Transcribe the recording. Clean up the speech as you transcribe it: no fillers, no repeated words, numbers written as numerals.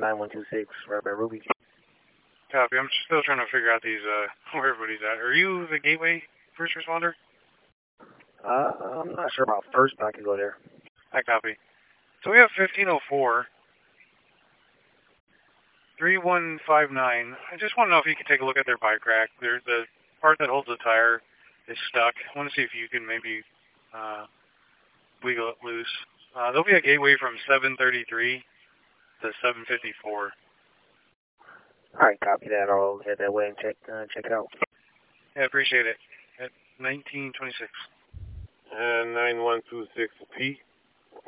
9126, right by Ruby. Copy. I'm still trying to figure out these, where everybody's at. Are you the gateway first responder? I'm not sure about first, but I can go there. I copy. So we have 1504. 3159. I just want to know if you can take a look at their bike rack. The part that holds the tire is stuck. I want to see if you can maybe wiggle it loose. There'll be a gateway from 733 to 754. Alright, copy that. I'll head that way and check it out. Yeah, appreciate it. At 1926. 9126P.